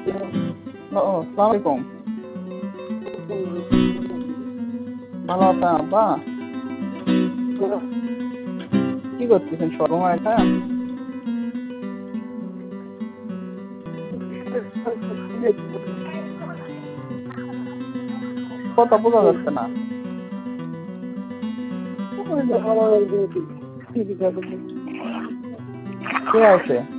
ও আসসালামু আলাইকুম। ভালো আছেন আব্বা? কি করতেছেন শোরুমে এটা? কথা বোঝা যাচ্ছে না। কে আছে?